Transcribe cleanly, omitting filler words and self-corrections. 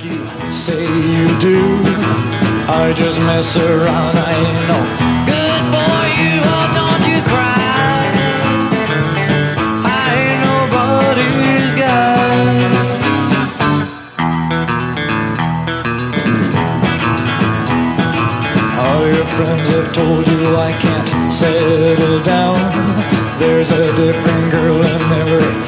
like you say you do. I just mess around, I ain't no good for you. Oh, don't you cry, I ain't nobody's guy. All your friends have told you I can't settle down. There's a different girl in every